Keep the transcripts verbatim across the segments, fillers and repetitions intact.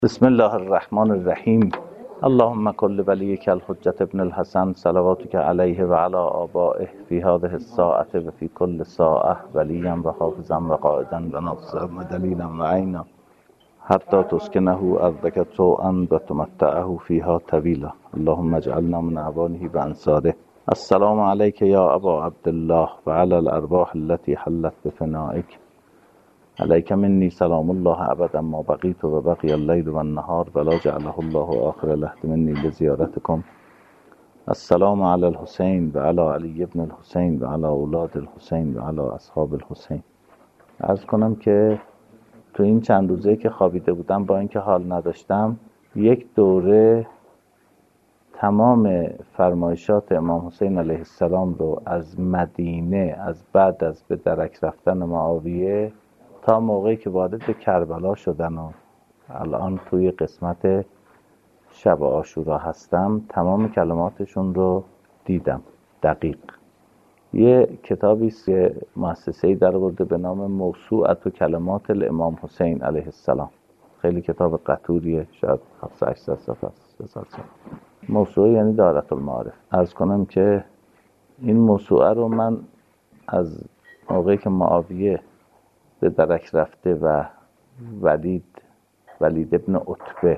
بسم الله الرحمن الرحیم. اللهم كل وليك الحجة ابن الحسن صلواتك عليه وعلى آبائه في هذه الساعة وفي كل ساعة وليا وحافظا وقائدا وناصرا ودليلا وعينا حتى تسكنه أرضك طوعا وتمتعه فيها طويلا. اللهم اجعلنا من أعوانه وأنصاره. السلام عليك يا أبا عبد الله وعلى الأرواح التي حلت بفنائك. عليك مني سلام الله أبدا ما بقيت وبقي الليل والنهار ولا جعله الله آخر لحظة مني لزيارتكم. السلام على الحسين وعلى علي بن الحسين وعلى اولاد الحسین وعلى اصحاب الحسین. عرض کنم که تو این چند روزه که خوابیده بودم با اینکه حال نداشتم یک دوره تمام فرمایشات امام حسین علیه السلام رو از مدینه، از بعد از به درک رفتن معاویه تا موقعی که وارد به کربلا شدن و الان توی قسمت شب عاشورا هستم تمام کلماتشون رو دیدم دقیق. یه کتابی است که مؤسسه‌ای در آورده به نام موسوعة کلمات الامام حسین علیه السلام. خیلی کتاب قطوریه، شاید هفتصد هشتصد صفحه است. موسوعه یعنی دارة المعارف. عرض کنم که این موسوعه رو من از موقعی که معاویه به درک رفته و ولید ولید ابن عتبه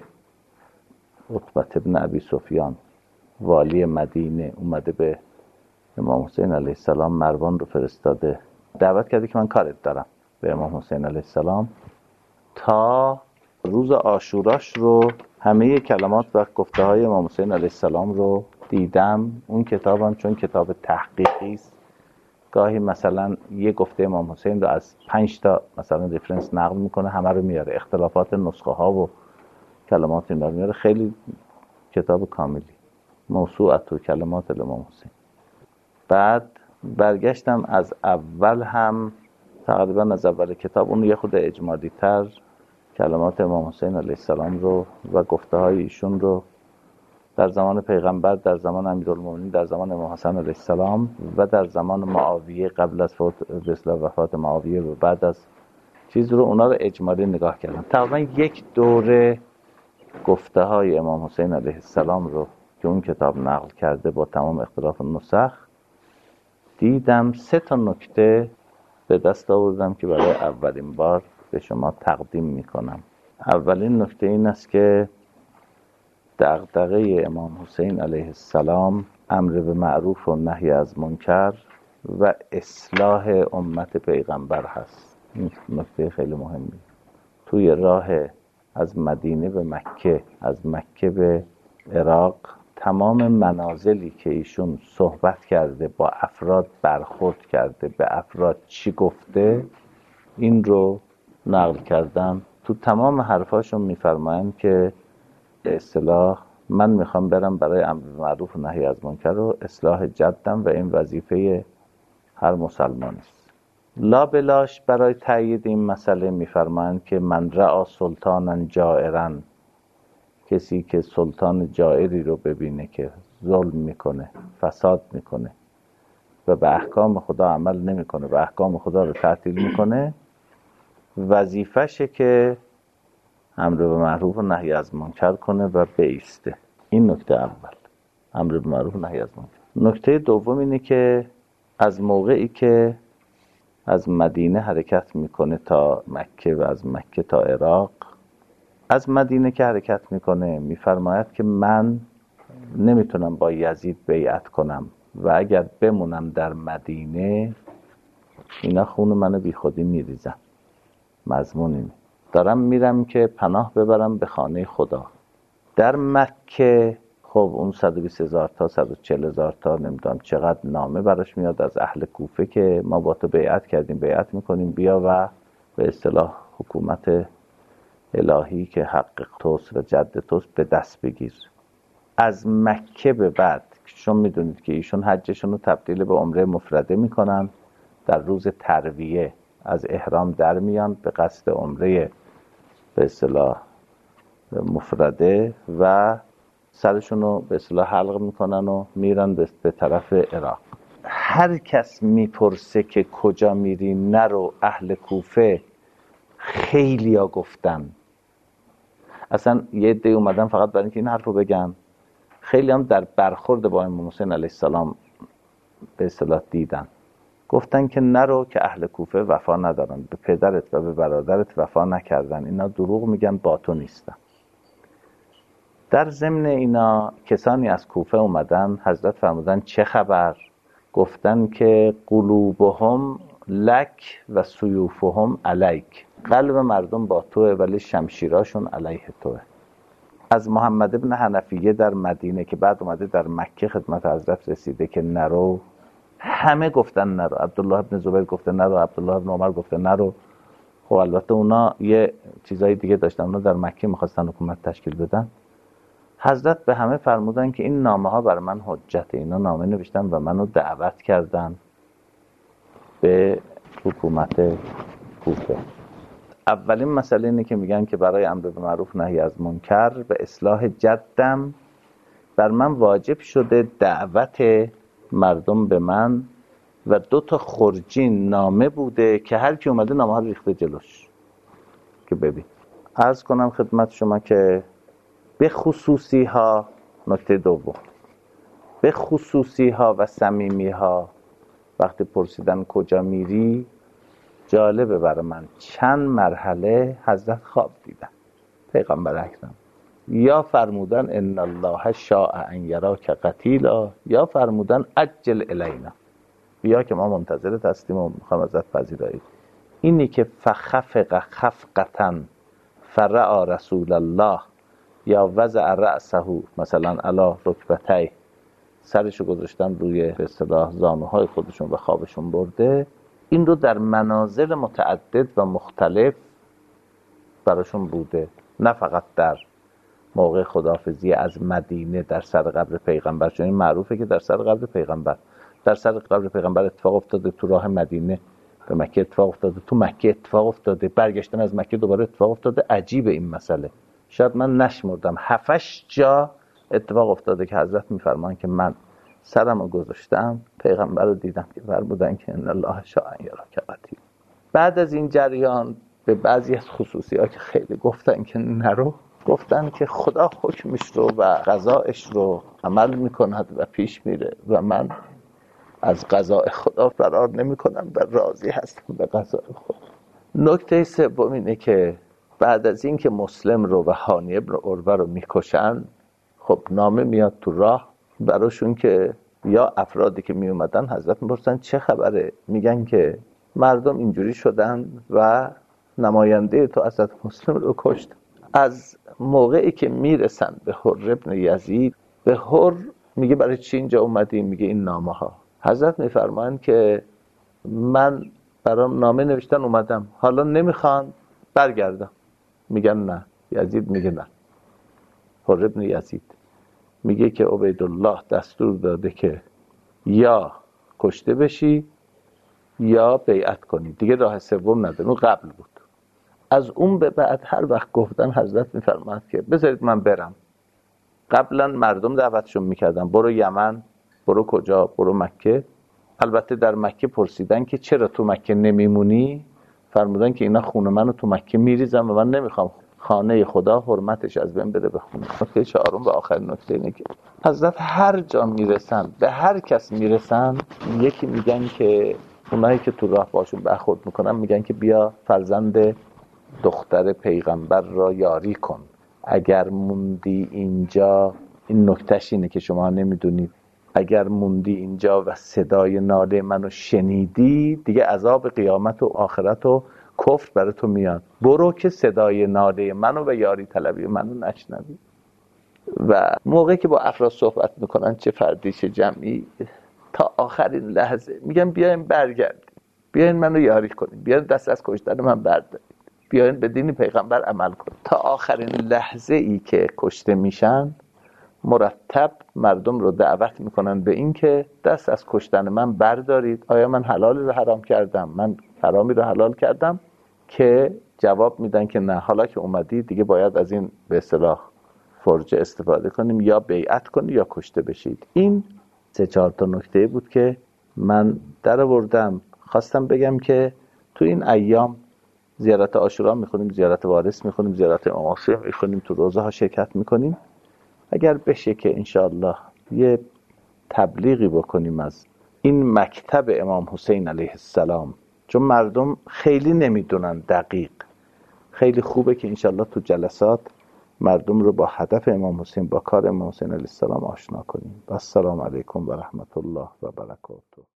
عتبه ابن ابی سفیان والی مدینه اومده به امام حسین علیه السلام مروان رو فرستاده دعوت کرده که من کارت دارم به امام حسین علیه السلام، تا روز عاشوراش رو همه کلمات و گفته های امام حسین علیه السلام رو دیدم. اون کتابم چون کتاب تحقیقی است گاهی مثلا یه گفته امام حسین رو از پنج تا مثلا ریفرنس نقل میکنه، همه رو میاره، اختلافات نسخه ها و کلمات این رو میاره. خیلی کتاب کاملی، موسوعة کلمات الامام حسین. بعد برگشتم از اول هم تقریبا از اول کتاب اون یه خود اجمالی تر کلمات امام حسین علیه السلام رو و گفته های ایشون رو در زمان پیغمبر، در زمان امیرالمومنین، در زمان امام حسن علیه السلام و در زمان معاویه قبل از فوت به وفات معاویه و بعد از چیز رو اونا رو اجمالی نگاه کردم. تقریبا یک دوره گفته های امام حسین علیه السلام رو که اون کتاب نقل کرده با تمام اختلاف نسخ دیدم. سه تا نکته به دست آوردم که برای اولین بار به شما تقدیم میکنم. اولین نکته این است که دغدغه امام حسین علیه السلام امر به معروف و نهی از منکر و اصلاح امت پیغمبر هست. این نکته خیلی مهمی. توی راه از مدینه به مکه، از مکه به عراق، تمام منازلی که ایشون صحبت کرده، با افراد برخورد کرده، به افراد چی گفته، این رو نقل کردم. تو تمام حرفاشون میفرمایند که به اصطلاح من میخوام برم برای امر معروف و نهی از منکر و اصلاح جدم و این وظیفه هر مسلمان است. لا بلاش برای تایید این مسئله میفرمایند که من رأى سلطانا جائرا، کسی که سلطان جائری رو ببینه که ظلم میکنه، فساد میکنه و به احکام خدا عمل نمیکنه و احکام خدا رو تعطیل میکنه، وظیفشه که امر به معروف و نهی از منکر کنه و بایسته. این نکته اول، امر به معروف و نهی از منکر. نکته دوم اینه که از موقعی که از مدینه حرکت میکنه تا مکه و از مکه تا عراق، از مدینه که حرکت میکنه میفرماید که من نمیتونم با یزید بیعت کنم و اگر بمونم در مدینه اینا خون منو بی خودی میریزن. مضمون اینه دارم میرم که پناه ببرم به خانه خدا. در مکه خب اون صد و بیست هزار تا صد و چهل هزار تا نمیدونم چقدر نامه براش میاد از اهل کوفه که ما با تو بیعت کردیم، بیعت میکنیم، بیا و به اصطلاح حکومت الهی که حق توست و جد توست به دست بگیر. از مکه به بعد چون میدونید که ایشون حجشون رو تبدیل به عمره مفرده میکنن، در روز ترویه از احرام در میان به قصد عمره به اصطلاح مفرده و سرشون رو به اصطلاح حلق میکنن و میرن به طرف عراق. هر کس میپرسه که کجا میری، نرو. اهل کوفه خیلی ها گفتن اصلا یه عده اومدن فقط برای اینکه این حرف رو بگن. خیلی هم در برخورد با امام حسین علیه السلام به اصطلاح دیدن، گفتن که نرو که اهل کوفه وفا ندارن، به پدرت و به برادرت وفا نکردن، اینا دروغ میگن، با تو نیستن. در ضمن اینا کسانی از کوفه اومدن، حضرت فرمودن چه خبر؟ گفتن که قلوبهم لک و سیوفهم علیک، قلب مردم با توه ولی شمشیراشون علیه توه. از محمد ابن حنفیه در مدینه که بعد اومده در مکه خدمت حضرت رسیده که نرو، همه گفتن نرو. عبدالله ابن زبیر گفته نرو، عبدالله ابن عمر گفته نرو. خب البته اونا یه چیزای دیگه داشتن، اونا در مکه میخواستن حکومت تشکیل بدن. حضرت به همه فرمودن که این نامه ها بر من حجته، اینا نامه نوشتن و منو دعوت کردن به حکومت کوفه. اولین مسئله اینه که میگن که برای امر به معروف نهی از منکر به اصلاح جدم بر من واجب شده دعوت مردم به من و دو تا خرجین نامه بوده که هر کی اومده نامه ها ریخته جلوش که ببین. عرض کنم خدمت شما که به خصوصی ها، نکته دوم، به خصوصی ها و صمیمی ها وقتی پرسیدن کجا میری، جالبه برای من چند مرحله حضرت خواب دیدن پیغمبر اکرم، یا فرمودن ان الله شاء ان یراک قتیلا، یا فرمودن عجل الینا، بیا که ما منتظرت هستیم و میخوام ازت پذیرایی. اینی که فخفق خفقتا فرع رسول الله یا وضع رأسه مثلا علی رکبتیه، سرشو گذاشتن روی به اصطلاح زانوهای خودشون و خوابشون برده، این رو در منازل متعدد و مختلف براشون بوده، نه فقط در موقع خداحافظی از مدینه در سر قبر پیغمبر، چون این معروفه که در سر قبر پیغمبر در سر قبر پیغمبر اتفاق افتاده، تو راه مدینه به مکه اتفاق افتاده، تو مکه اتفاق افتاده، برگشتن از مکه دوباره اتفاق افتاده. عجیبه این مسئله، شاید من نشمردم هفتش جا اتفاق افتاده که حضرت میفرمان که من سرمو گذاشتم پیغمبر رو دیدم که فرمودن که ان الله شاء ان یراک قتیلا. بعد از این جریان به بعضی از خصوصیات که خیلی گفتن که نرو، گفتن که خدا حکمش رو و قضایش رو عمل میکند و پیش میره و من از قضای خدا فرار نمی کنم و راضی هستم به قضای خدا. نکته سوم اینه که بعد از این که مسلم رو و هانی ابن عروه رو میکشن، خب نامه میاد تو راه براشون که یا افرادی که می اومدن حضرت میپرسن چه خبره، میگن که مردم اینجوری شدن و نماینده تو حضرت مسلم رو کشت. از موقعی که میرسن به حر ابن یزید، به حر میگه برای چی اینجا اومدی؟ میگه این نامه ها. حضرت میفرمایند که من برام نامه نوشتن اومدم، حالا نمیخوان برگردم. میگن نه. یزید میگه نه. حر ابن یزید میگه که عبیدالله دستور داده که یا کشته بشی یا بیعت کنی، دیگه راه سوم نداره. اون قبل بود. از اون به بعد هر وقت گفتن حضرت میفرماید که بذارید من برم. قبلا مردم دعوتشون میکردن برو یمن، برو کجا، برو مکه. البته در مکه پرسیدن که چرا تو مکه نمیمونی؟ فرمودن که اینا خونه منو تو مکه میریزن و من نمیخوام خانه خدا حرمتش از بین بره به خونه. نکته چهارم و آخرین نکته اینه که حضرت هر جا میرسن، به هر کس میرسن، یکی میگن که اونایی که تو راه باشون برخورد میکنن میگن که بیا فرزند دختر پیغمبر را یاری کن، اگر موندی اینجا، این نکتهش اینه که شما نمیدونید، اگر موندی اینجا و صدای ناله منو شنیدی، دیگه عذاب قیامت و آخرت و کفر برای تو میاد، برو که صدای ناله منو و یاری طلبی منو نشنوی. و موقعی که با افراد صحبت میکنن، چه فردی چه جمعی، تا آخرین لحظه میگن بیاین برگردیم، بیاین منو یاری کنیم، بیاین دست از کشتن من بردارید، بیاین به دین پیغمبر عمل کنید. تا آخرین لحظه ای که کشته میشن مرتب مردم رو دعوت میکنن به این که دست از کشتن من بردارید. آیا من حلالی رو حرام کردم؟ من حرامی رو حلال کردم؟ که جواب میدن که نه، حالا که اومدی دیگه باید از این به اصطلاح فرجه استفاده کنیم، یا بیعت کنید یا کشته بشید. این سه چهار تا نکته بود که من در آوردم، خواستم بگم که تو این ایام زیارت عاشورا میخونیم، زیارت وارث میخونیم، زیارت امام حسین میخونیم، تو روزه ها شرکت میکنیم. اگر بشه که انشاءالله یه تبلیغی بکنیم از این مکتب امام حسین علیه السلام، چون مردم خیلی نمیدونن دقیق. خیلی خوبه که انشاءالله تو جلسات مردم رو با هدف امام حسین، با کار امام حسین علیه السلام آشنا کنیم. و السلام علیکم و رحمت الله و برکاته.